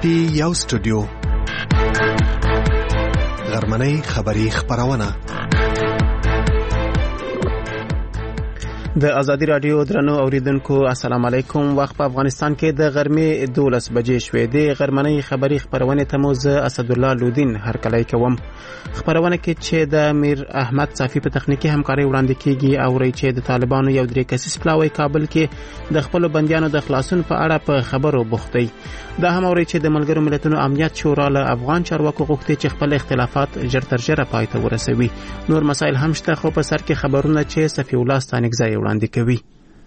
پټي یو سټوډیو غرمنۍ خبری خبرونه د ازادي رادیو درنو اوریدونکو السلام علیکم. وخت په افغانستان کې د غرمې 12 بجې شوې. د غرمنۍ خبری خبرونه تموز اسد الله لودین هر کله کوم خبرونه کې چې د امیر احمد صافی په تخنیکی همکاري وړاندې کیږي او ری چې د طالبانو یو درې کسیز پلاوی کابل کې د خپل بنديانو د خلاصون په اړه په خبرو بوختي. دا هم اوري چې د ملګرو ملتونو امنیت شورا له افغان چارواکو غوښتي چې خپل اختلافات ژر تر ژره پای ته ورسوي. نور مسایل هم شته خو په سر کې خبرونه چې صفی الله ستانګزای وړاندې کوي.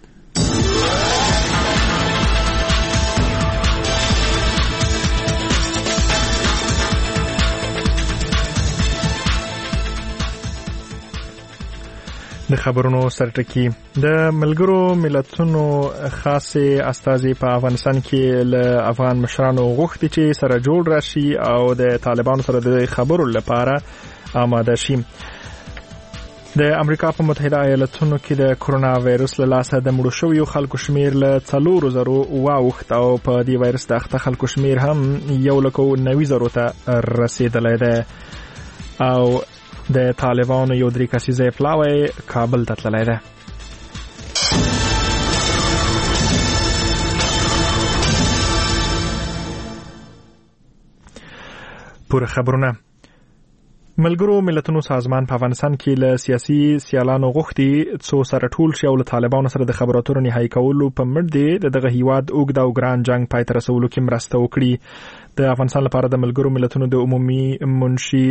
د خبرونو سرټکی د ملګرو ملتونو خاصه استازي په افغانستان کې له افغان مشرانو غوښتي چې سره جوړ راشي او د طالبانو سره د خبرو لپاره آماده شي. د امریکا په متحده ایالاتونو کې د کرونا وایرس له لاسه د مړو شویو خلکو شمیر له 4,000 واوښت او په دې وایرس د اخته خلکو شمیر هم 1,90,000 ته رسیدلی دی او د طالبانو یو درې کسیزه پلاوی کابل ته تللی دی. پوره خبرونه. ملګرو ملتونو سازمان په افغانستان کې له سیاسي سیالانو غوښتي څو سره ټول شي او له طالبانو سره د خبرو اترو نهایی کولو په مټ دی دغه هیواد اوږد او ګران جنگ پای ته رسولو کې مرسته وکړي. د افغانستان لپاره د ملګرو ملتونو د عمومي منشي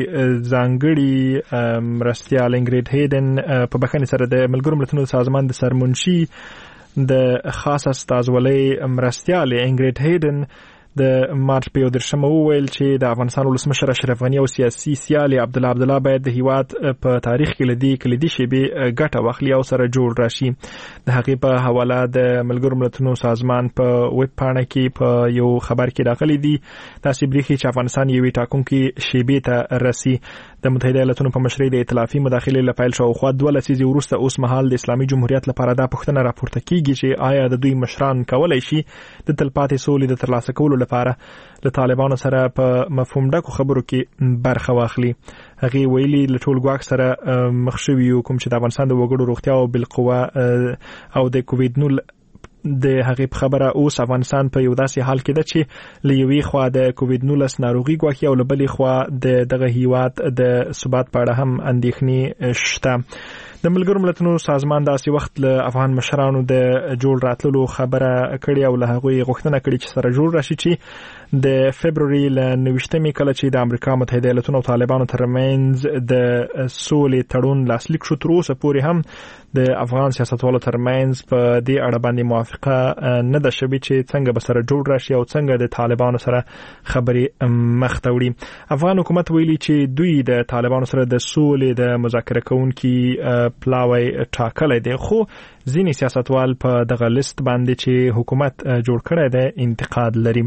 ځانګړي مرستیال انګریډ هیډن په بخښنې سره د ملګرو ملتونو سازمان د سرمنشي د خاص استازولۍ مرستیال انګریډ هیډن د مارچ په 13 وویل چې د افغانستان ولسمشر اشرف غنی او سیاسي سیال عبدالله عبدالله باید د هیواد په تاریخ کې کلیدي شیبې ګټه واخلي او سره جوړ راشي. د هغې په حواله د ملګرو ملتونو سازمان په ویب پاڼه کې په یو خبر کې راغلي دي تاسو بریښي چې افغانستان یوې ټاکونکې شیبې ته رسي. د متحده ایالاتونو په مشرۍ د ائتلافي مداخلې لپاره شاوخوا 2 لسیزې وروسته اوس مهال د اسلامي جمهوریت لپاره دا پوښتنه راپورته کیږي چې آیا د دوی مشران کولای شي د تلپاتې سولې د ترلاسه کولو لپاره له طالبانو سره په مفهوم ډکو خبرو کې برخه واخلي. هغه ویلي له ټول ګواښ سره مخ شوي کوم چې د افغانستان د وګړو روغتیا او بالقوه او د کووید 19 د هغې په خبره اوس افغانستان په یو داسې حال کې ده چې له یوې خوا د کووید 19 ناروغي ګواښي او له بلې خوا دغه هیواد د ثبات په اړه هم اندېښنې شته. د ملګرو ملتونو سازمان داسې وخت له افغان مشرانو د جوړ راتللو خبره کړې او له هغوی غوښتنه کړې چې سره جوړ راشي چې د فبروري له 29 کله چې د امریکا متحده ایالاتونو او طالبانو ترمنځ د سولې تړون لاسلیک شو تر اوسه پورې هم د افغان سیاستوالو ترمنځ په دې اړه باندې موافقه نه ده شوې چې څنګه به سره جوړ راشي او څنګه د طالبانو سره خبرې مخ ته وړي. افغان حکومت ویلي چې دوی د طالبانو سره د سولې د مذاکره کوونکي پلاوی ټاکلی دی خو ځینې سیاستوال په دغه لیست باندې چې حکومت جوړ کړی دی انتقاد لري.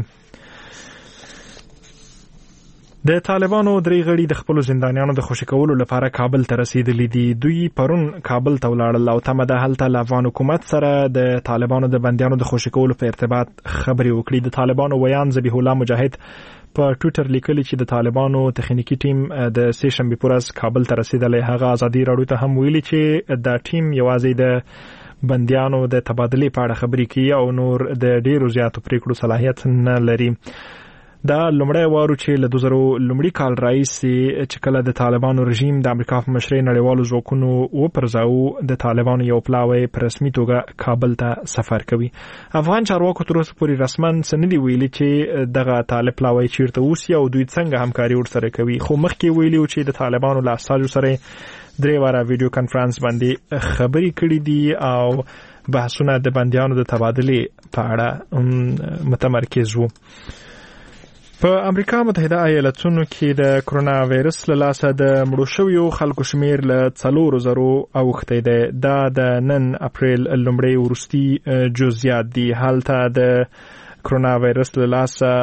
د طالبانو درې غړي د خپل زندانیانو د خوشی کولو لپاره کابل ته رسیدلي دي. دوی پرون کابل ته ولاړل او تمه ده هلته له افغان حکومت سره د طالبانو د بندیانو د خوشی کولو په ارتباط خبرې وکړي. د طالبانو ویان ذبیح الله مجاهد په ټوئیټر لیکلي چې د طالبانو تخنیکی ټیم د سه شنبه پر ورځ کابل ته رسیدلی. هغه ازادي راډیو ته هم ویلي چې دا ټیم یوازې د بندیانو د تبادلې په اړه خبرې کوي او نور د ډیرو زیاتو پریکړو صلاحیت نه لري. دا لومړی وارو چې له 2000 لومړي کال راهیسې چې کله د طالبانو رژیم د امریکا په مشرۍ نړیوالو ځواکونو وپرځاو د طالبانو یو پلاوی په رسمي توګه کابل ته سفر کوي. افغان چارواکو تر اوسه پورې رسما څه نه دي ویلي چې دغه طالب پلاوی چیرته اوسي او دوی څنګه همکاري ورسره کوي خو مخکې ویلي چې د طالبانو له استازو سره 3 واره ویډیو کانفرنس باندې خبرې کړې دي او بحثونه د بندیانو د تبادلې په اړه متمرکز وو. په امریکا متحده ایالاتونو کې د کرونا وایرس له لاسه د مړو شویو خلکو شمیر له 4,000 اوښتی دی. دا د نن اپریل لومړی وروستي جزئیات دي. هلته د کرونا وایرس له لاسه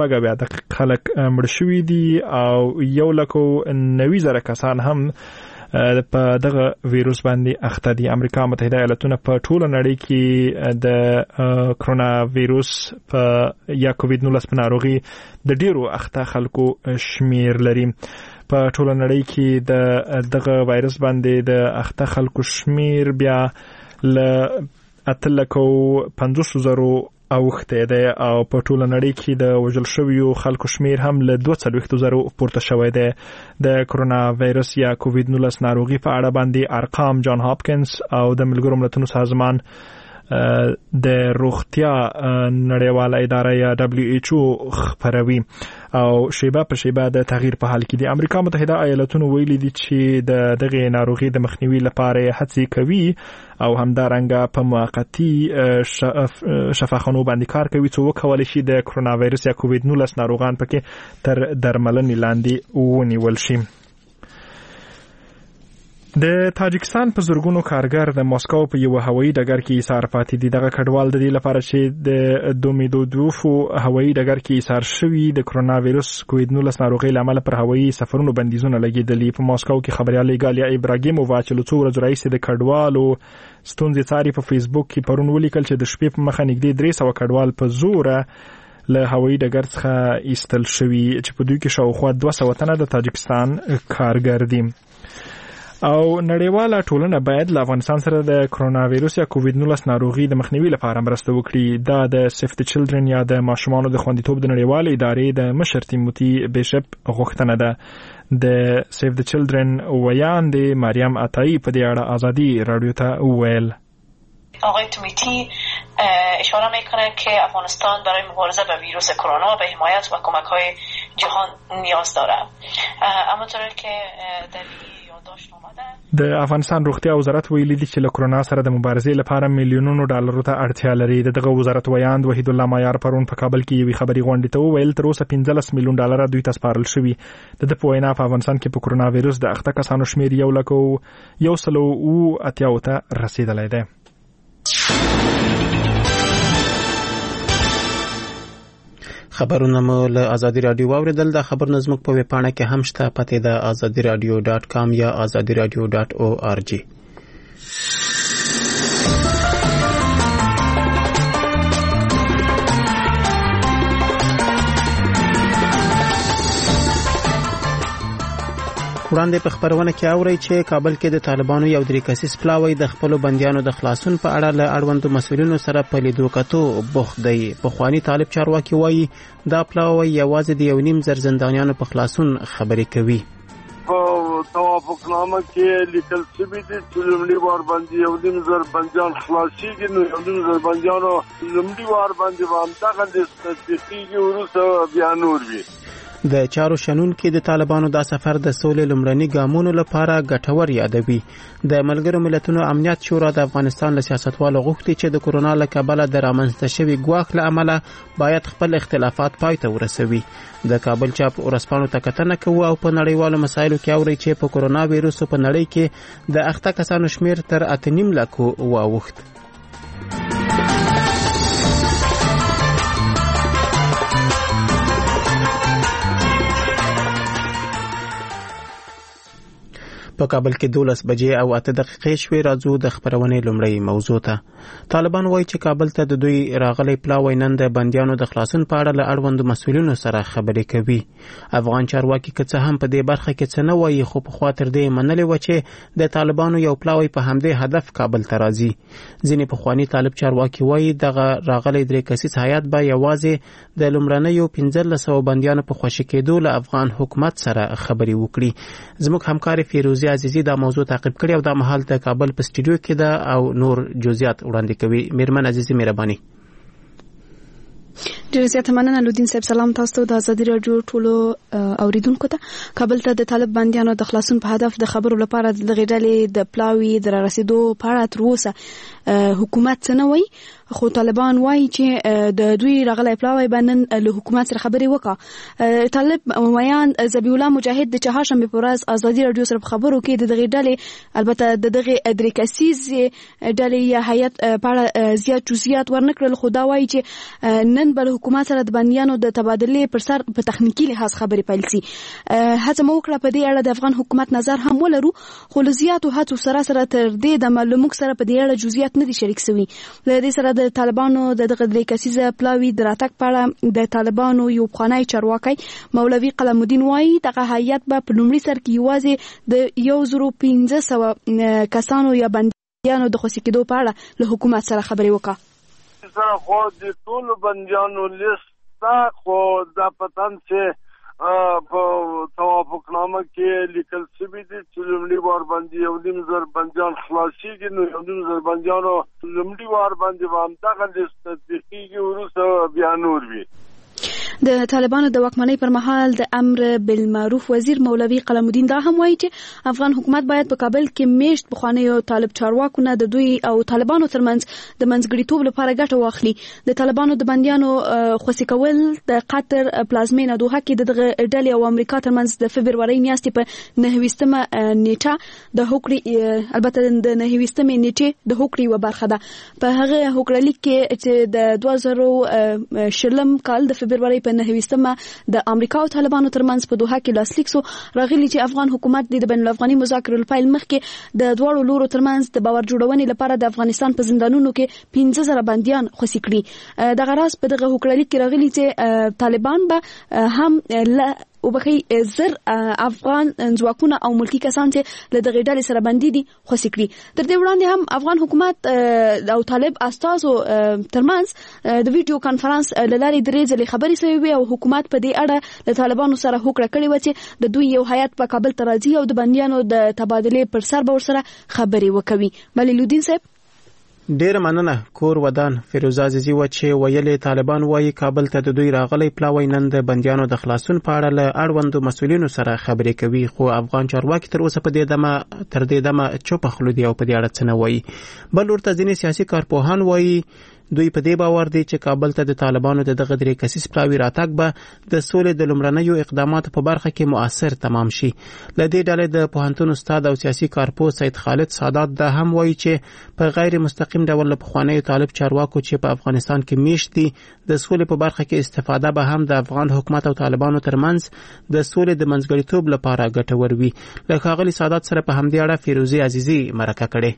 4,000 خلک مړ شوي دي او 1,90,000 کسان هم په دغه وایروس باندې اخته دي. امریکا متحده ایالاتونه په ټوله نړۍ کې د کرونا وایروس په یا کووید-19 په ناروغي د ډیرو اخته خلکو شمیر لري. په ټوله نړۍ کې دغه وایروس باندې د اخته خلکو شمیر بیا ل 850,000 اوخته ده او په ټوله نړۍ کې د وژل شویو خلکو شمیر هم له 240,000 پورته شوی دی. د کرونا وایروس یا کووید-19 ناروغي په اړه باندې ارقام جان هاپکینز او د ملګرو ملتونو سازمان د روغتیا نړیواله اداره یا WHO خبروي او شیبه په شیبه د تغییر په حال کې دي. امریکا متحده ایالاتونو ویلي دي چې د دغه ناروغي د مخنیوي لپاره هڅې کوي او همدارنګه په موقتی شفاخانو باندې کار کوي چې وکولای شي د کرونا وایروس یا کووید-19 ناروغان پکې تر درملنې لاندې ونیول شي. د تاجکستان په زرګونو کارګر د ماسکو په یو هوایي ډګر کې ایثار پاتې دي. دغه کډوال د دې لپاره چې د دومیدودوفو هوایي ډګر کې ایثار شوي د کرونا وایروس کووید-19 ناروغي لامل پر هوایي سفرونو بندیزونه لګیدلي. په ماسکو کې خبريال ګالیا ابراهیمووا چې له څو ورځې راهیسې د کډوالو ستونزې څاري په فیسبوک کې پرون ولیکل چې د شپې په مخه نږدې 300 کډوال په زوره له هوایي ډګر څخه ایستل شوي چې په دوی کې شاوخوا 200 تنه د تاجکستان کارګر دي. او نړیواله ټولنه باید له افغانستان سره د کرونا وایروس یا کووید-19 ناروغي د مخنیوي لپاره مرسته وکړي. دا د سیف د چلډرن یا د ماشومانو د خوندیتوب د نړیوالې ادارې د مشر تیموتی بیشپ غوښتنه ده. د سیف د چلډرن ویان د مریم عطایی په دې اړه ازادي رادیو ته وویل. آقای تومیتی اشاره میکنه که افغانستان برای مبارزه با ویروس کرونا به حمایت و کمک‌های جهان نیاز داره. اما طوری که در یادداشت اومده د افغانستان روغتیا وزارت ویلي دي چې له کرونا سره د مبارزې لپاره میلیونونو ډالرو ته اړتیا لري. دغه وزارت ویاند وحید الله مایار پرون په کابل کې یوې خبري غونډې ته وویل تر اوسه 15 میلیون ډالر دوی ته سپارل شوي. د په وینا په افغانستان کې په کرونا وایروس د اخته کسانو شمیر 1,180,000 ته رسیدلی دی. خبرونه مو له ازادي رادیو واوریدل. د خبر نظمک په ویبپاڼه کې هم شته، پته د azadiradio.com یا azadiradio.org. وړاندې په خبرونه کې اوري چې کابل کې د طالبانو یو درې کسیز پلاوی د خپل بنديانو د خلاصون په اړه له اړوندو مسؤلینو سره په لیدو کتو بوخت دی. په خواني طالب چارواکي وایي دا پلاوی یوازې د 1.5 زندانیانو په خلاصون خبرې کوي. په توافقنامه کې لیکل شوی دی چې لومړی وار باندې 1.5 بنديان خلاصيږي، نو 1.5 بنديانو لومړی وار باندې وامدغه د ستاتستیکي وروسته بیا نور وي. د چارو شنون کې د طالبانو دا سفر د سولې لومړني ګامونو لپاره ګټور یادوي. د ملګرو ملتونو امنیت شورا د افغانستان له سیاستوالو غوښتي چې د کرونا له کبله د رامنځته شوي ګواښ له امله باید خپل اختلافات پای ته ورسوي. د کابل چاپ ورسپانو ته کتنه کوي او په نړیوالو مسایلو کې اوري چې په کرونا وایروس په نړۍ کې د اخته کسانو شمیر تر 8.5 لکو واوښت. په کابل کې 12 بجې او 8 دقیقې شوې. راځو د خبرونې لومړی موضوع ته. طالبان وایي چې کابل ته د دوی راغلي پلاوی نن د بنديانو د خلاصون په اړه له اړوندو مسؤلینو سره خبرې کوي. افغان چارواکي که څه هم په دې برخه کې څه نه وایي، خو په خاطر دې منلې و چې د طالبانو یو پلاوی په همدې هدف کابل ته راځي. ځینې پخوانی طالب چارواکي وایي دغه راغلي درې کسیز هیات به یوازې د لومړنیو 1500 بنديانو په خوشی کېدو له افغان حکومت سره خبرې وکړي. زموږ همکار فیروزی عزیزی دا موضوع تعقیب کړي او دا مهال ته کابل په سټوډیو کې ده او نور جزئیات وړاندې کوي. میرمن عزیزی مهرباني. ډیر زیات مننه لودین صاحب. سلام تاسو ته د ازادي رادیو ټولو اوریدونکو ته. کابل ته د طالب بنديانو د خلاصون په هدف د خبرو لپاره د غیډلې د پلاوی د رسیدو په اړه تر اوسه حکومت څه نه وایي، خو طالبان وایي چې د دوی راغلی پلاوی باندې له حکومت سره خبرې وکړه. طالب ویان ذبیح الله مجاهد د چهارشنبه په ورځ ازادي رادیو سره په خبرو کې د دغه ډلې البته د دغه درې کسیزې ډلې یا هیئت په اړه زیات جزئیات ورنکړل، خو دا وایي چې نن به حکومت سره د بندیانو د تبادلې پر سر په تخنیکی لحاظ خبرې پیل شي. هڅه مو وکړه په دې اړه د افغان حکومت نظر هم ولرو، خو له زیاتو هڅو سره تر دې د معلومات سره په دې اړه جزئیات نه دي شریک شوي. له دې سره د طالبانو د دغه درې کسیزه پلاوی د راتګ په اړه د طالبانو یو پخوانی چارواکي مولوي قلم الدین وایي دغه هیئت به په لومړي سر کې یوازې د 1500 کسانو یا بندیانو د خوشي کېدو په اړه له حکومت سره خبرې وکړه. سره خو د ټول بندیانو لیست خو د پتن چې په توافقنامه کې لیکل شوی دي چې لومړي وار باندې یو نیم زر بندیان خلاصيږي، نو یو نیم زر بندیانو لومړي وار باندې همدغه لیست تطبیقیږي، وروسته بیا نور وي. د طالبانو د واکمنۍ پر مهال د امر بالمعروف وزیر مولوي قلم الدین دا هم وایي چې افغان حکومت باید په کابل کې میشت بخوانیو طالب چارواکو نه د دوی او طالبانو ترمنځ د منځګړیتوب لپاره ګټه واخلي. د طالبانو د بندیانو خوشي کول د قطر پلازمینه دوحه کې د ډلې او امریکا ترمنځ د فبروري میاشتې په 9 نیټه د هوکړې البته د 9 نیټې د هوکړې و برخه ده. په هغه هوکړه لیک کې چې د 2020 کال د فبروري په 9 د امریکا او طالبانو ترمنځ په دوحه کې لاسلیک سو، راغلی چې افغان حکومت د بین الافغاني مذاکرو لپاره مخکې د دوړو لورو ترمنځ د باور جوړونې لپاره د افغانستان په زندانونو کې 15000 بنديان خوشي کړي. د غراس په دغه هوکړه لیک کې راغلی چې طالبان به هم او بخي زر افغان ځواکونه او ملکی کسان چې له دغه ډلې سره بندي دي خوشي کړي. تر دې وړاندې هم افغان حکومت او طالب استازو ترمنځ د ویډیو کانفرنس لاري درې ځلې خبرې شوې او حکومت په دې اړه له طالبانو سره هوکړه کړې و چې د دوی یو هیئت په کابل ته راځي او د بندیانو د تبادلې پر سر به ورسره خبرې وکوي. بلې لودین صاحب ډیر مننه. کور ودان فیروزه عزیزی و چې ویلې طالبان وایي کابل ته د دوی راغلی پلاوی نن د بندیانو د خلاصون په اړه له اړوندو مسؤلینو سره خبرې کوي، خو افغان چارواکي تر اوسه په دې دمه چوپ خلو دی او په دې اړه څه نه وایي. بل ورته ځینې سیاسي کارپوهان وایي دوی په دې باور دي چې کابل ته د طالبانو د دغه درې کسیز پلاوی راتګ به د سولې د لومړنیو اقداماتو په برخه کې مؤثر تمام شي. له دې ډلې د پوهنتون استاد او سیاسي کارپوه سید خالد سادات دا هم وایي چې په غیر مستقیم ډول له پخوانیو طالب چارواکو چې په افغانستان کې میشت دي د سولې په برخه کې استفاده به هم د افغان حکومت او طالبانو ترمنځ د سولې د منځګړیتوب لپاره ګټور وي. له ښاغلي سادات سره په همدې اړه فیروزه عزیزی مرکه کړې.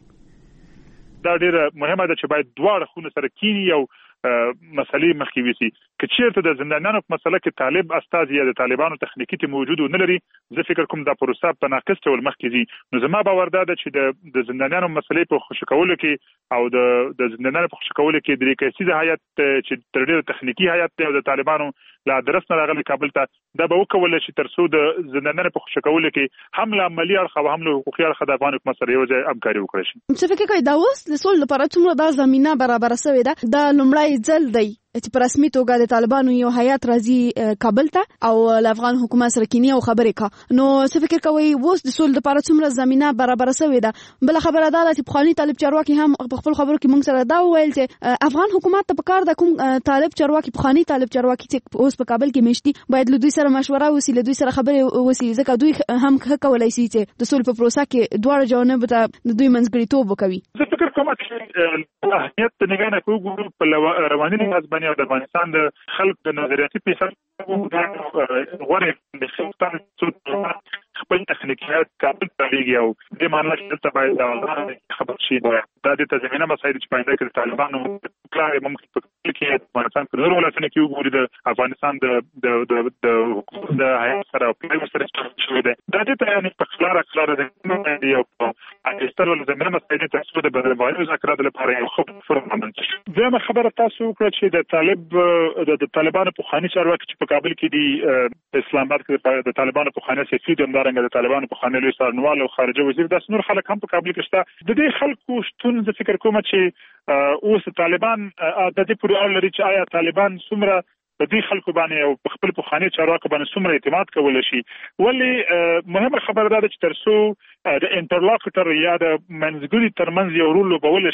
دا ډیره مهمه ده چې باید دواړه خونه سره کینی او مسلې مخکې وسی. که چیرته د زندانیانو په مسله کې طالب استاد یا د طالبانو تخنیکی ته موجود نه لري، زه فکر کوم دا پروسه په ناقص ډول مخکې ځي. نو زما باور ده چې د زندانیانو مسلې په خوشی کولو کې او د زندانیانو په خوشی کولو کې درې کسیزه هیئت چې تر ډیره تخنیکی هیئت دی او د طالبانو لا درس نه راغلي کابل ته، دا به وکول شي ترڅو د زندانیانو په خوشی کولو کې هم له عملی اړخ او هم له حقوقي اړخ د افغان حکومت سره یو ځای همکاري وکړي شي. څه فکر کوي دا اوس د سول لپاره څومره دا زمينه برابر شوې ده؟ دا لومړی ځل دی چې په رسمي توګه د طالبانو یو هیئت راځي کابل ته او له افغان حکومت سره کینی او خبرې کا. نو څه فکر کوي اوس د سول لپاره څومره زمينه برابر شوې ده؟ بل خبره ده چې بخواني طالب چارواکي هم په خپل خبرو کې موږ سره دا وویل چې افغان حکومت ته پکار د کوم طالب چارواکي بخواني طالب چارواکي چې اوس په کابل کې مشتي باید له دوی سره مشوره وسی، له دوی سره خبرې وسی، ځکه دوی هم کولای شي چې د سول په پروسه کې دواړه جوانب ته د دوی منځګړیتوب وکوي. زه فکر کوم چې اهمیت نه غواړم کوو په رواني لحاظ باندې د افغانستان د خلق د نظریاتي پیښو غوړې د خپل خپل تخنیکیات کابل ته لګي او د معنی چې باید دا خبر شي دا د تضمینه مسایل چې باید د طالبانو کلاري ممکن په کې افغانستان په نورو ولایتونو کې وګوري د افغانستان د حکومت د هیئت سره په سره شوې ده. دا د یعنی په خلاره د یو اګستر ول زمينه مسایل تاسو د بدلوالي مذاکرات لپاره یو خبر فرمان شي. زموږ خبره تاسو وکړه چې د طالبانو په خاني چارواکي چې په کابل کې دي اسلام آباد کې د طالبانو په خاني سیاسي دمدارنګ د طالبانو په خاني لوی سرنوال او خارجه وزیر د نور خلک هم په کابل کې شته. د دې خلکو شتون زه فکر کوم چې اوس طالبان د دې پورې اړه لري چې آیا طالبان څومره د دې خلکو باندې او په خپل پخواني چارواکو باندې څومره اعتماد کولای شي. ولی مهمه خبره ده چې ترڅو د انټرلاکټر یا د منځګړي ترمنځ یو رول لوبول شي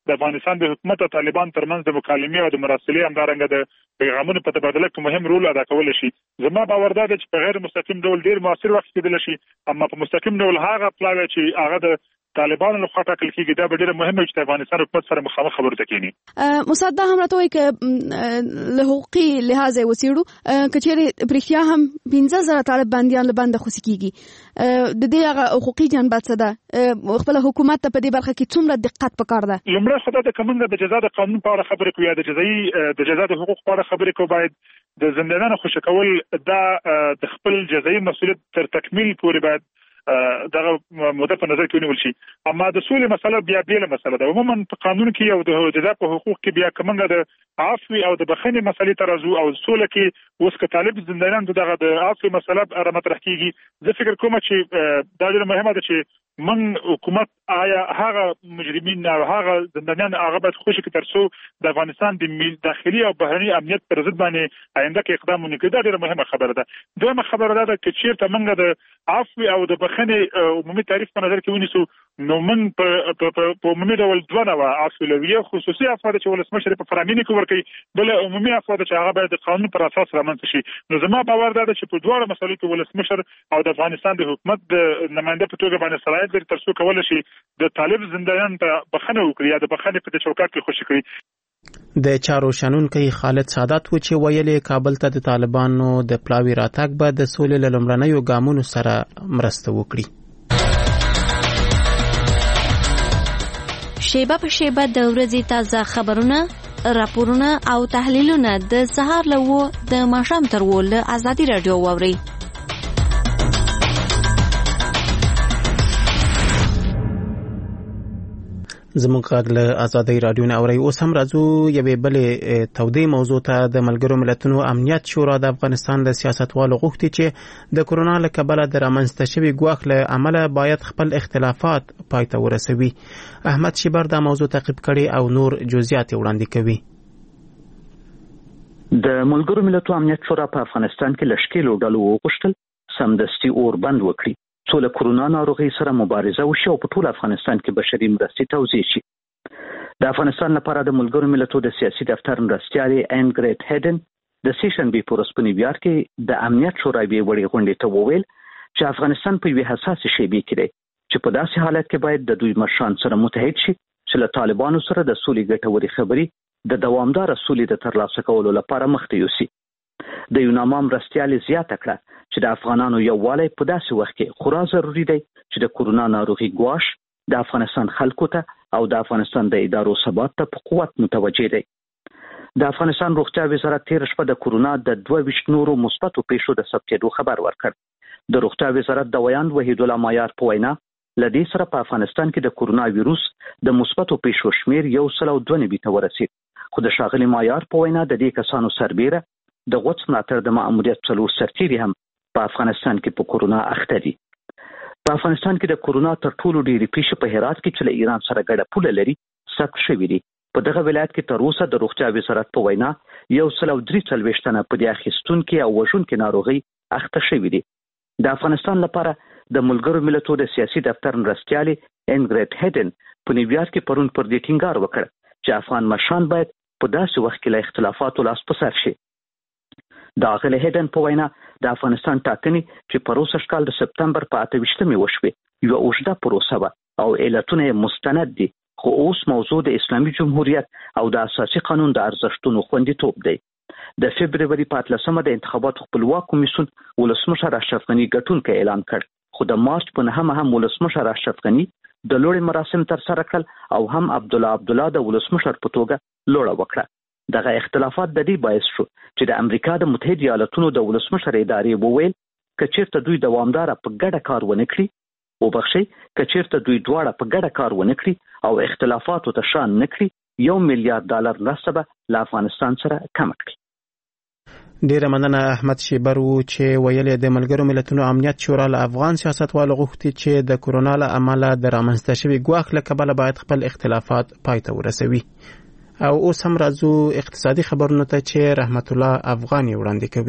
د افغانستان د حکومت او طالبان ترمنځ د مکالمې او د مراسلې همدارنګه د پیغامونو په تبادله کې مهم رول ادا کول شي. زما باور ده چې په غیر مستقیم ډول ډیر موثر وخت کېدل شي، اما په مستقیم ډول هغه پلاوی چې هغه د طالبانو له خوا ټاکل کېږي دا به ډېره مهمه چې د افغانستان حکومت سره مخامخ خبرو ته کېني. مصعد دا هم راته وایي که له حقوقي لحاظ یې وڅېړو که چېرې په رښتیا هم 15,000 طالب بندیان له بنده خوسي کېږي د دې هغه حقوقي جنبه څه ده؟ خپل حکومت ته په دې برخه کې څومره دقت پکار ده؟ لومړی خو دا د کومنګ د جزا د قانون په اړه خبرې کوو یا د جزایي د جزا د حقوق په اړه خبرې کوو، باید د زندانیانو خوشي کول دا د خپل جزایي مسؤلیت تر تکمیل پورې باید دغه موده په نظر کې ونیول شي. اما د سولې مسله بیا بیله مسله ده. عموما په قانون کې او د جزا په حقوق کې بیا کومه د عفو او د بخښنې مسلې ترازو او سولې کې اوس که طالب زندانیان دغه د عفو مسله را مطرح کیږي، زه فکر کوم چې دا ډېره مهمه ده چې من حکومت آیا هغه مجرمین او هغه زندانیان هغه باید خوشي کې ترڅو د افغانستان د داخلي او بهرني امنیت پر ضد باندې آینده کې اقدام ونکړي. دا ډېره مهمه خبره ده. دویمه خبره ده چې چیرته موږ د عفو او د بخښنې عمومي تعریف په نظر کې ونیسو نو موږ په عمومي ډول دوه ډوله عفو لرو، خصوصي عفو چې ولسمشر په فرامینه کې ورکړي، بل عمومي عفو چې هغه باید د قانون پر اساس رامنځته شي. نو زما باور ده چې په دواړو مسلو کې ولسمشر او د افغانستان د حکومت د نماینده په توګه باندې صلاحیت لري ترڅو کولای شي د طالب زندانیان ته بخښنه وکړي یا د بخښنې په چوکاټ کې خوشي کړي. د چارو شنونکي خالد سعادت و چې ویلي کابل ته د طالبانو د پلاوی راتګ به د سولې له لومړنیو ګامونو سره مرسته وکړي. شیبه په شیبه د ورځې تازه خبرونه، راپورونه او تحلیلونه د سهار له 9 د ماښام تر 10 له ازادي رادیو واوري. زموږ غږ له ازادي رادیو نه اوري. اوس هم راځو یوې بلې تودې موضوع ته. د ملګرو ملتونو امنیت شورا د افغانستان د سیاستوالو غوښتي چې د کورونا له کبله د رامنځته شوي ګواښ له امله باید خپل اختلافات پای ته ورسوي. احمد شیبر دا موضوع تعقیب کړي او نور جزئیات وړاندې کوي. د ملګرو ملتونو امنیت شورا په افغانستان کې لشکېلو ډلو وغوښتل سمدستي اور بند وکړي څو له کورونا ناروغۍ سره مبارزه وشي او په ټول افغانستان کې بشري مرستې توزیع شي. د افغانستان لپاره د ملګرو ملتونو د سیاسي دفتر مرستیال انګریټ هیډن د سیشنبې په ورځ په نیویارک کې د امنیت شورا یوې وړې غونډې ته وویل چې افغانستان په یوې حساسه شیبې کې دی چې په داسې حالت کې باید د دوی مشران سره متحد شي چې له طالبانو سره د سولې ګټورې خبرې د دوامدار سولې د ترلاسه کولو لپاره مخته یوسي. د یوناما مرستیال زیاته کړه چې د افغانانو یووالی په داسې وخت کې خورا ضروری دی چې د کورونا ناروغي ګواښ د افغانستان خلکو ته او د افغانستان د ادارو ثبات ته په قوت متوجه دی. د افغانستان روغتیا وزارت تیر شپه د کورونا د 22 نورو مثبتو پیښو د ثبتېدو خبر ورکړ. د روغتیا وزارت د ویاند وحید الله مایار په وینا لدې سره په افغانستان کې د کورونا وایروس د مثبتو پیښو شمیر 192 ته ورسید. خو د ښاغلي مایار په وینا د دې کسانو سربیره د غوڅ ملاتړ د ماموریت څلور سرتیري هم په افغانستان کې په کورونا اخته دي. په افغانستان کې د کورونا تر ټولو ډېرې پیښې په هرات کې چې له ایران سره ګډه پوله لري ثبت شوې دي. په دغه ولایت کې تر اوسه د روغتیا وزارت په وینا 143 تنه په دې اخیستونکو او وژونکو ناروغي اخته شوې دي. د افغانستان لپاره د ملګرو ملتونو د سیاسي دفتر مرستیال انګریټ هیډن په نیویارک کې پرون پر دې ټینګار وکړ چې افغان مشران باید په داسې وخت کې له اختلافاتو لاس په سر شي. د اغلی هیډن په وینا د افغانستان ټاکنې چې په روسش کال د سپتمبر په 28 وشوي یو اوږده پروسه وه او علتونه مستند دي، خو اوس موضوع د اسلامي جمهوریت او د اساسي قانون د ارزښتونو خوندیتوب دی. د فبرवरी په 13 د انتخاباتو خپلواک کمیسیون ولسمشر اشرف غني ګټونکی اعلان کړ، خو د مارچ په 9 هم ولسمشر اشرف غني د لوړې مراسم تر سره کړل او هم عبدالله د ولسمشر په توګه لوړه وکړه. دغه اختلافات د دې باعث شو چې د امریکا د متحده ایالاتونو د ولسمشر ادارې وویل چې چیرته دوی دوامدار په ګډه کار ونه کړي او بخښي چې چیرته دوی دواړه په ګډه کار ونه کړي او اختلافاتو ته شان نه کړي $1 میلیارډ مرسته له افغانستان سره کم کړي. ډیره مننه احمد شیبر چې ویلي د ملګرو ملتونو امنیت شورا له افغان سیاستوالو غوښتي چې د کورونا له امله د رامنځته شوي ګواښ له کبله باید خپل اختلافات پای ته ورسوي. او اوس هم راځو اقتصادي خبرونو ته چې رحمت الله افغاني وړاندې کوي.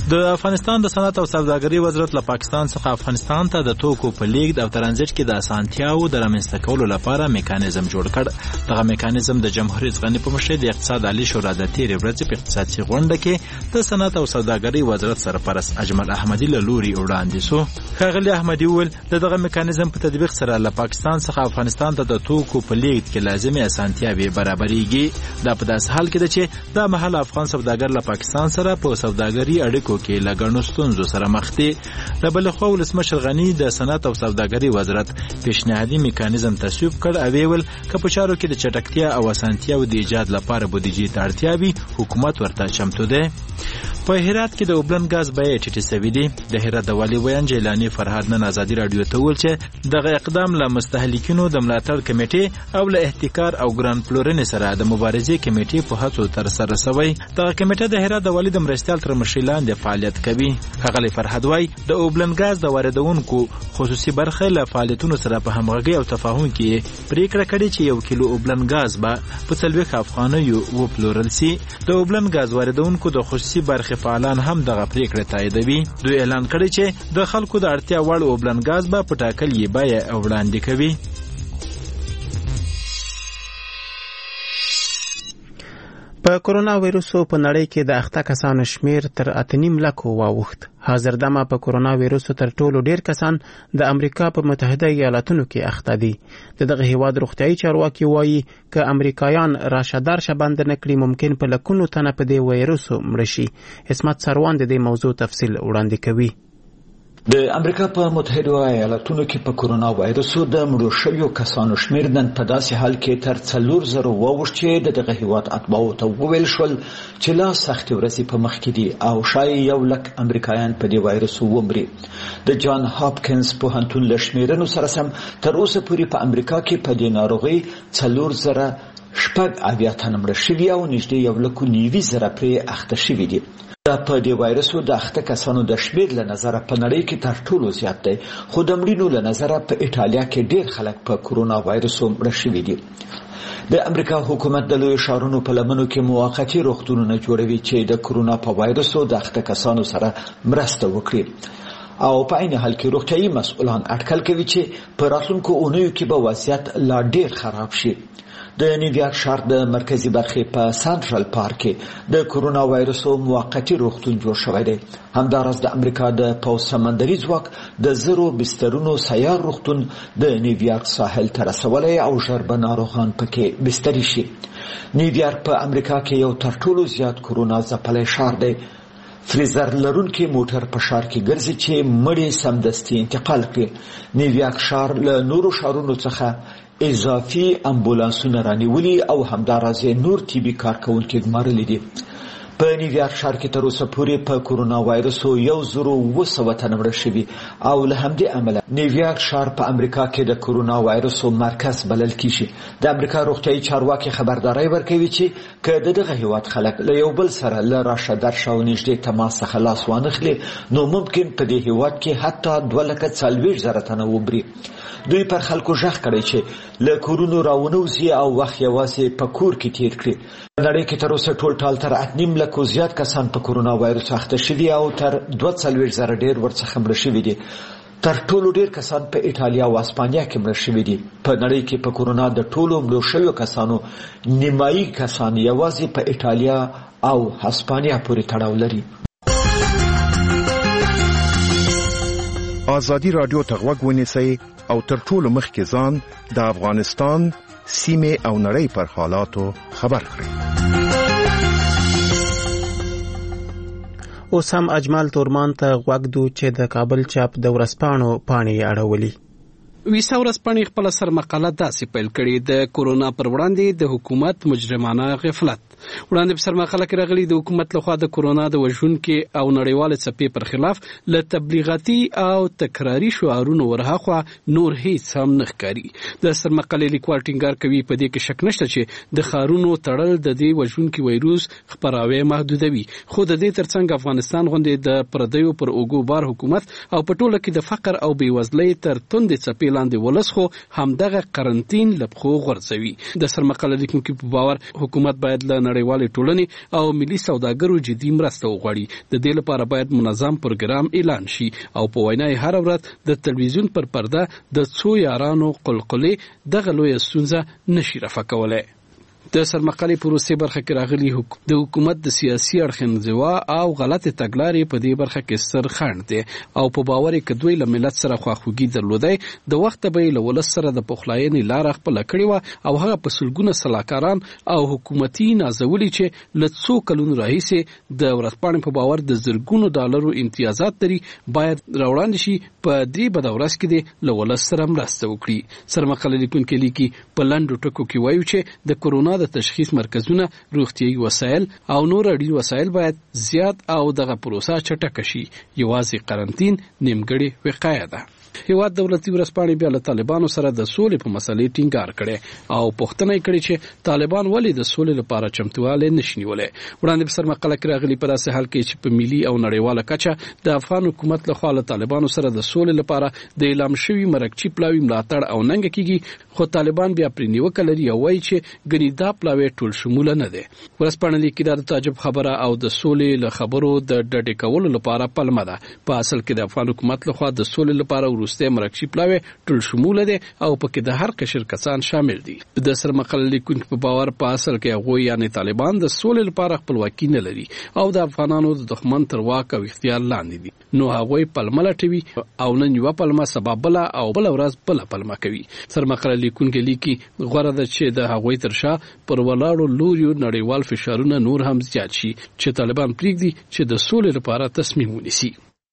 د افغانستان د صنعت او سوداګرۍ وزارت له پاکستان څخه افغانستان ته د توکو په لیږد او ترانزیت کې د اسانتیاو د رامنځته کولو لپاره میکانیزم جوړ کړ. دغه میکانیزم د جمهوریت غنی په مشرۍ د اقتصاد عالی شورا د تیرې ورځې په اقتصادي غونډه کې د صنعت او سوداګرۍ وزارت سرپرست اجمل احمدی له لوري وړاندې شو. ښاغلي احمدی وویل دغه میکانیزم په تطبیق سره له پاکستان څخه افغانستان ته د توکو په لیږد کې لازمي اسانتیاوې برابرېږي. دا په داسې حال کې ده چې دا مهال افغان سوداګر له پاکستان سره په سوداګرۍ اړیکو کې له ګڼو ستونزو سره مخ دي. د بل خوا ولسمشر غني د صنعت او سوداګرۍ وزارت پیشنهادي میکانیزم تصویب کړ او ویل که په چارو کې د چټکتیا او اسانتیاو د ایجاد لپاره بودیجې ته اړتیا وي حکومت ورته چمتو دی. په هرات کې د اوبلن غاز بیې ټیټې شوې دي. د هرات د والي ویان جیلانی فرهاد نن ازادي رادیو ته وویل چې دغه اقدام له مستهلکینو د ملاتړ کمیټې او له احتکار او ګران پلورنې سره د مبارزې کمیټې په هڅو ترسره شوی. دغه کمیټه د هرات د والي د مرستیال تر مشرۍ لاندې فعالیت کوي. ښاغلی فرهاد وایي د اوبلن غاز د واردونکو خصوصي برخه له فعالیتونو سره په همغږۍ او تفاهم کې پریکړه کړې چې 1 کیلو اوبلن غاز به په 40 افغانیو وپلورل شي. د اوبلن غاز واردونکو د خصوصي برخه فعالان هم دغه پریکړه تاییدوي. دوی اعلان کړی چې د خلکو د اړتیا وړ اوبلن غاز به په ټاکلې بیه وړاندې کوي. په کرونا وایرسو په نړۍ کې د اخته کسانو شمیر تر 8.5 لکو واوښت. حاضر دمه په کرونا وایرسو تر ټولو ډیر کسان د امریکا په متحده ایالاتونو کې اخته دي. دغه هیواد روغتیايي چارواکي وایي که امریکایان راشه درشه بند نه کړي ممکن په لکونو تنه په دې وایرسو مړه شي. عصمت سروان د دې موضوع تفصیل وړاندې کوي. د امریکا په متحده ایالاتونو کې په کرونا وایرسو د مړو شویو کسانو شمیر نن په داسې حال کې تر 4,000 واوښت چې دغه هیواد اتباعو ته وویل شول چې لا سختې ورځې په مخ کې دي او شاید 1 لک امریکایان په دې وایرسو ومري. د جان هاپکینز پوهنتون له شمیرنو سره سم تر اوسه پورې په امریکا کې په دې ناروغۍ 4,000 تنه مړه شوي او نږدې 1,90,000 پرې اخته شوي دي. دا په دې وایرسو د اخته کسانو د شمیر له نظره په نړۍ کې تر ټولو زیات دی، خو د مړینو له نظره په ایټالیا کې ډیر خلک په کرونا وایرسو مړه شوي دي. د امریکا حکومت د لوی ښارونو په لمنو کې موقتي روغتونونه جوړوي چې د کرونا په وایرسو د اخته کسانو سره مرسته وکړي او په عین حال کې روغتیايي مسؤلان اټکل کوي چې په راتلونکو اونیو کې به وضعیت لا ډیر خراب شي. د نیویارک ښار د مرکزی برخې په سنټرل پارک کې د کرونا وایرسو موقتی روغتون جوړ شوی دی. همداراز د امریکا د پوځ سمندري ځواک د 0 بسترونو سیار روغتون د نیویارک ساحل ته رسولی او ژر به ناروغان پکې بستري شي. نیویارک په امریکا کې یو تر ټولو زیات کرونا ځپلی ښار دی. فریزر لرونکي موټر په ښار کې ګرځي چې مړي سمدستي انتقال کړي. نیویارک ښار له نورو ښارونو څخه اضافي امبولانسونه رانیولي او همداراز نور طبي کارکونکي ګمارلي دي. په نیویارک ښار کې تر اوسه پورې په کرونا وایرسو 1,200 تنه مړه شوي او له همدې امله نیویارک ښار په امریکا کې د کرونا وایرسو مرکز بلل کیږي. د امریکا روغتیايي چارواکي خبرداري ورکوي چې که دغه هیواد خلک له یو بل سره له راشه درشه او نږدې تماس څخه لاس وانخلي نو ممکن په دې هیواد کې حتی 2,40,000 تنه وبري. دوی پر خلکو ژغ کړی چې له کورونو راونوځي او وخت یوازې په کور کې تیر کړي. په نړۍ کې تر اوسه ټول ټال تر 8.5 لکو زیات کسان په کرونا وایرس اخته شوي او تر 42,000 ډیر ورڅخه مړه شوي دي. تر ټولو ډیر کسان په ایټالیا او اسپانیا کې مړه شوي دي. په نړۍ کې په کرونا د ټولو مړو شویو کسانو نیمایي کسان یوازې په ایټالیا او اسپانیا پورې تړاو لري. ازادي رادیو ته غوږ ونیسئ او تر ټولو مخکې ځان د افغانستان سیمې او نړۍ پر حالاتو خبر کړئ. اوس هم اجمل تورمان ته غوږ دو چې د کابل چاپ د ورځپاڼو پاڼې اړولي. ویسا ورځپاڼې خپل سرمقاله داسې پیل کړې د کورونا پر وړاندې د حکومت مجرمانه غفلت. وړاندې په سرمقاله کې راغلي د حکومت لخوا د کورونا د وژونکو او نړیوال څپې پر خلاف له تبلیغاتي او تکراری شعارونو ورهاخوا نور هیڅ هم نه ښکاري. د سرمقالې لیکوال ټینګار کوي په دې کې شک نشته چې د ښارونو تړل د دې وژونکو وایروس خپراوی محدودوي، خو د دې ترڅنګ افغانستان غوندې د پردیو پر اوګو بار حکومت او په ټوله کې د فقر او بیوزلۍ تر توندې څپې لاندې ولس خو همدغه قرنطین لپخو غورځوي. د سرمقاله لیکونکو په باور حکومت باید له نړیوالې ټولنې او ملي سوداګرو جدي مرسته وغواړي. د دې لپاره باید منظم پروګرام اعلان شي او په وینا یې هر ورځ د تلویزیون پر پرده د څو یارانو قلقلې دغه لویه ستونزه نشي رفع کولی. د سرمقالې پروسې برخه کې راغلي د حکومت د سیاسي اړخ انزوا او غلطه تګلارې په دې برخه کې سر خنډ دي او په باور کې دوی له ملت سره خواخوږي درلودای. د وخت به له ولس سره د پخلاینې لار خپل کړی و او هغه په سلګونه صلاحکاران او حکومتي نازولي چې له څو کلونو راهیسې د ورځپاڼې په باور د زرګونو ډالرو امتیازات لري باید راوړاندې شي په دې بدورس کې له ولس سره مرسته وکړي. سرمقاله لیکونکو لیکي په لنډو ټکو کې وایي چې د کورونا د تشخیص مرکزونه، روغتیايي وسایل او نور اړین وسایل باید زیات او دغه پروسه چټک شي. یوازې قرنطین نیمګړې وقایه ده. هیواد دولتي ورځپاڼې بیا له طالبانو سره د سولې په مسلې ټینګار کړي او پوښتنه یې کړې چې طالبان ولې د سولې لپاره چمتوالی نشي نیولی. وړاندې په سرمقاله کې راغلي په داسې حال کې چې په ملي او نړیواله کچه د افغان حکومت لخوا له طالبانو سره د سولې لپاره د اعلان شوي مرکچي پلاوي ملاتړ او ننګ کیږي، خو طالبان بیا پرې نیوکه لري او وایي چې ګنې دا پلاوی ټول شموله نه دی. ورځپاڼه لیکي دا د تعجب خبره او د سولې له خبرو د ډډې کولو لپاره پلمه ده. په اصل کې د افغان حکومت لخوا د سولې لپاره وروسته مرکچي پلاوی ټول شموله دي او پکې د هر قشر کسان شامل دي. د سرمقاله لیکونکو په باور په اصل کې هغوی یعنی طالبان د سولې لپاره خپلواکي نه لري او د افغانانو د دښمن تر واک او اختیار لاندې دي، نو هغوی پلمه لټوي او نن یو پلمه سبا بل او بل ورځ بل پلمه کوي. سرمقاله لیکونکو لیکي غوړه ده چې د هغوی تر شا پر ولاړو لوريو نړیوال فشارونه نور هم زیات شي چې طالبان پریږدي چې د سولې لپاره تصمیم ونیسي.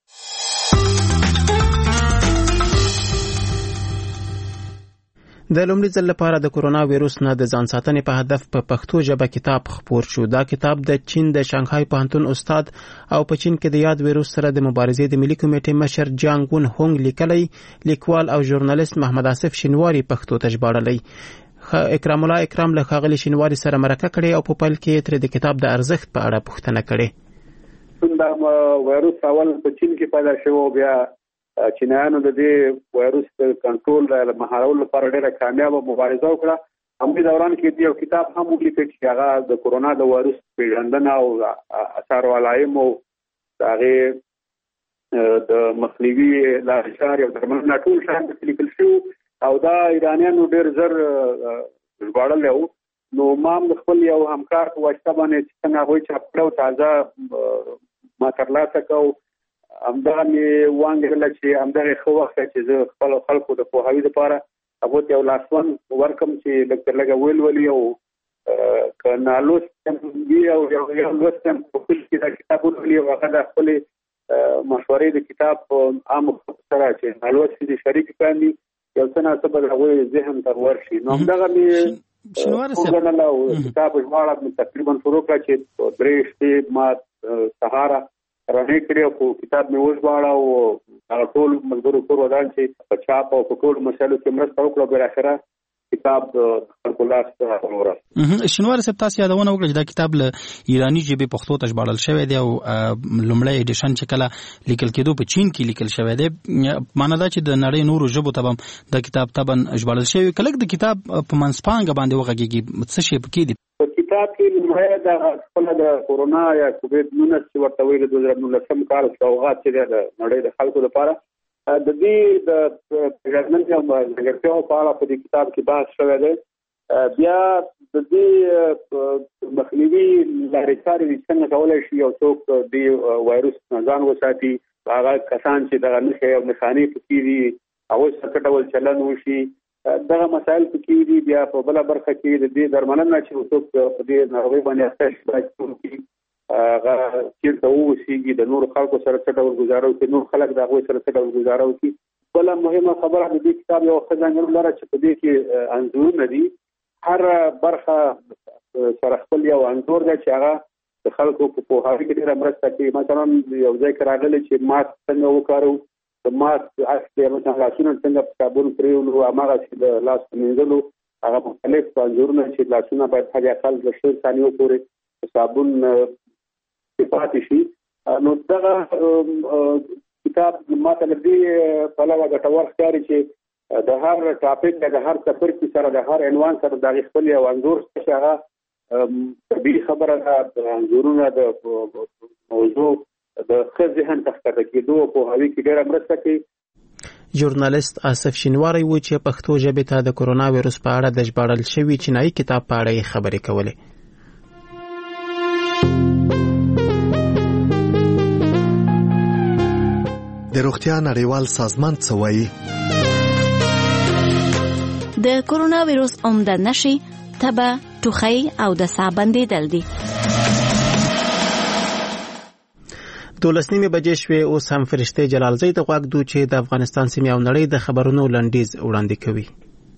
د لومړي ځل لپاره د کورونا وایروس نه د ځان ساتنې په هدف په پښتو ژبه کتاب خپور شو. دا کتاب د چین د شانګهای پوهنتون استاد او په چین کې د یاد وایروس سره د مبارزې د ملي کمیټې مشر جانګ ون هونګ لیکلی، لیکوال او ژورنالیست محمد آصف شینواری پښتو ته ژباړلی. اکرام الله اکرام له ښاغلي شینواری سره مرکه کړې او په پیل کې ترې د کتاب د ارزښت په اړه پوښتنه کړې. دا وایروس اول په چین کې پیدا شو، بیا چینایانو د دې وایروس د کنټرول د مهارولو لپاره ډېره کامیابه مبارزه وکړه. همدې دوران کې یو کتاب هم ولیکل چې هغه د کورونا د وایروس پیژندنه او اثار او علایمو د هغې د مخنیوي لارې چارې او درملنه ټول شیان پکې لیکل شوي او دا ایرانیانو ډېر زر ژباړلی و. نو ما هم د خپل یو همکار په واسطه باندې چې څنګه هغوی چاپ کړه او تازه ما ترلاسه کړو، همدغه مې وانګېرله چې همدغې ښه وخت دی چې زه خپلو خلکو د پوهاوي لپاره هغو ته یو لاسوند ورکړم چې لږ لږه ولولي او که نالوست وي او یو لوست هم په خپل کې دا کتاب ولولي او هغه د خپلې مشورې د کتاب عامو خلکو سره چې نالوست دي شریک کړي یو څه ناڅه به د هغوی ذهن ته ورشي. نو همدغه مې وګڼله او کتاب ژباړه مې تقریبا شروع کړه چې 3 شپې ما سهاره رانه کړی او کتاب مې وژباړه او ټول ملګرو کور ودان چې په چاپ او په ټول مسایلو کې مرسته وکړه. بالاخره کتاب خلکو لاس ته ورغی. شینواری صاحب تاسو یادونه وکړه چې دا کتاب له ایرانی ژبې پښتو ته ژباړل شوی دی او لومړی ایډیشن چې کله لیکل کېدو په چین کې لیکل شوی دی، معنی دا چې د نړۍ نورو ژبو ته هم دا کتاب طبعا ژباړل شوی. کله د کتاب په منځپانګه باندې وغږیږي څه شی پکې دي؟ په کتاب کې لومړی د خپله د کورونا یا کووډ-19 چې ورته ویل 2019 کال سوغات چې دی د نړۍ د خلکو لپاره د دې د پیژندنې او ځانګړتیاو په اړه په دې کتاب کې بحث شوی دی. بیا د دې مخنیوي لارې چارې څنګه کولی شي یو څوک د وایروس نه ځان وساتي، هغه کسان چې دغه نښې او نښانې پکې دي هغوی سره څه ډول چلند وشي، دغه مسایل پکې دي. بیا په بله برخه کې د دې درملنه چې څوک په دې ناروغۍ باندې اخته شي باید وکړي، هغه چېرته واوسېږي، د نورو خلکو سره څه ډول ګزاره وکړي، نور خلک د هغوی سره څه ډول ګزاره وکړي. بله مهمه خبره د دې کتاب یو ښه ځانګړنه لره چې په دې کې انځورونه دي. هر برخه سره خپل یو انځور دی چې هغه د خلکو په پوهاوي کې ډېره مرسته کوي. مثلا یو ځای کې راغلی چې ماسک څنګه وکاروو، د ماسک عکس دی، مثلا لاسونه څنګه په صابون پرېولو، هماغسې د لاس په مینځلو هغه مختلف انځورونه چې لاسونه باید حد اقل د 6 ثانیو پورې په صابون پاتې شي. نو دغه کتاب ما ته له دې پلوه ګټور ښکاري چې د هر ټاپک د هر څپرکي سره د هر عنوان سره د خپل یو انځور څه هغه طبیعي خبره ده. انځورونه د موضوع د ښه ذهن تخته کېدو په هوی کې ډېره مرسته کوي. ژورنالیست آصف شینواری و چې پښتو ژبې ته د کرونا وایروس په اړه د ژباړل شوي چینایي کتاب په اړه خبرې کولې. د روغتیا نړیوال سازمان څه وایي؟ د کرونا وایروس عمده نښې تبه، ټوخی او د ساه بندېدل دي. 12 بجې شوې. اوس هم فرشته جلالزی د غوږ دو چې د افغانستان سیمې او نړۍ د خبرونو لنډیز وړاندې کوي.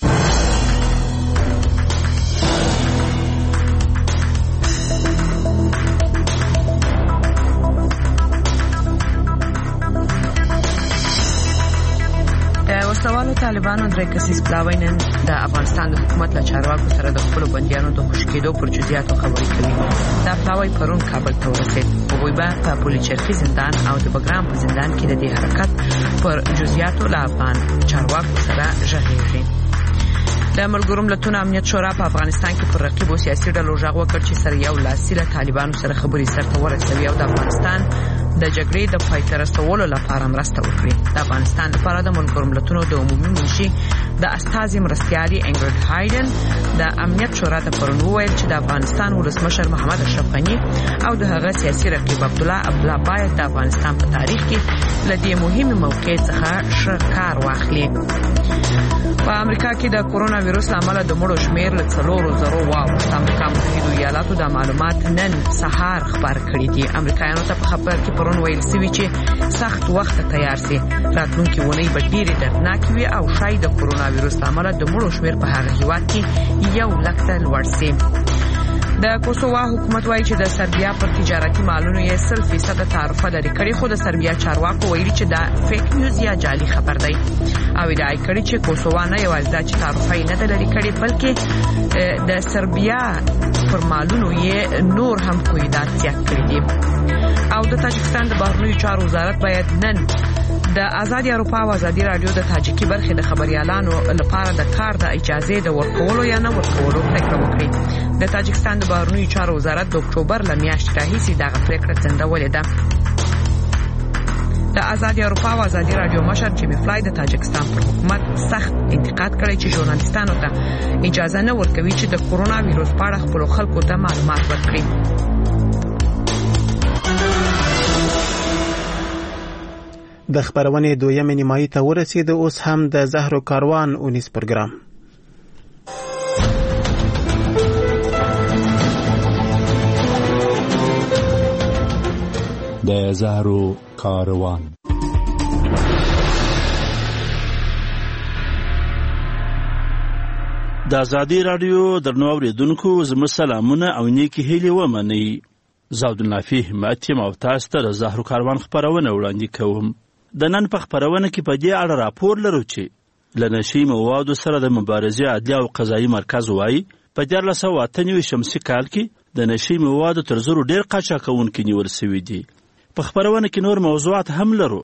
وسوالو طالبانو درې کسیز پلاوی نن د افغانستان د حکومت له چارواکو سره د خپل بندیانو د خوشکېدو پر جزئیاتو خبرې کوي. دا پلاوی پرون کابل ته ورسېد. هغوی به په پولیچرخي زندان او د بګرام په زندان کې د دې حرکت پر جزئیاتو له افغان چارواکو سره غږېږي. د ملګرو ملتونو امنیت شورا په افغانستان کې پر رقیبو سیاسي ډلو غږ وکړ چې سره یو لاسي له طالبانو سره خبرې سرته ورسوي او د افغانستان د جګړې د پای ته رسولو لپاره مرسته وکړي. د افغانستان لپاره د ملګرو ملتونو د عمومي منشي د استازي مرستیالي انګرډ هایډن د امنیت شورا ته پرون وویل چې د افغانستان ولسمشر محمد اشرف غني او د هغه سیاسي رقیب عبدالله باید د افغانستان په تاریخ کې له دې مهمه موقع څخه ښه کار واخلي. په امریکا کې د کرونا وایروس لامل د مړو شمیر له 4,000 واوښت. امریکا متحده ایالاتو د معلومات نن سهار خبر کړي دي. امریکایانو ته په خبر کې پرون ویل شوی چې سخت وخت تیار سي. راتلونکي ونې به ډېرې دردناکې وي او شاید د کرونا وایروس لامل د مړو شمیر په هغه هیواد کې 1 لک ته لوړ سي. د کوسووا حکومت وایي چې د سربیا پر تجارتي مالونو یې 100% تعرفه لري کړې، خو د سربیا چارواکو ویلي چې دا فیک نیوز یا جعلي خبر دی او ادعا کړې چې کوسووا نه یوازې دا چې تعرفه یې نه لري کړې بلکې د سربیا پر مالونو یې نور هم قیودات زیات کړي دي. او د تاجکستان د بهرنیو چارو وزارت باید نن د آزادي اروپا او آزادي رادیو د تاجیکي برخې د خبريالانو لپاره د کار د اجازه د ورکولو یا نه ورکولو پریکړه وکړي. د تاجکستان د بهرنیو چارو وزارت د اکتوبر له میاشتې راهیسې دغه پریکړه ځنډولې ده. د آزادي اروپا او آزادي رادیو مشر جیمی فلای د تاجکستان پر حکومت سخت انتقاد کړی چې ژورنالیستانو ته اجازه نه ورکوي چې د کرونا وایروس په اړه خپل خلکو ته معلومات ورکړي. د خبرونې دویمه نیمایي ته ورسېد. اوس هم د زهرو کاروان اونیس پروګرام. د زهرو کاروان. د آزادي رادیو درنو اوریدونکو زموږ سلامونه او نیکی هیلې ومنئ. زاودالنافي همت یم او تاسو ته د زهرو کاروان خبرونه وړاندې کوم. د نن په خبرونه کې په دې اړه راپور لرو چې له نشي موادو سره د مبارزې عدلي او قضایي مرکز وایي په 1998 شمسي کال کې د نشي موادو تر 0 ډېر قاچاقونکي نیول شوي دي. په خبرونه کې نور موضوعات هم لرو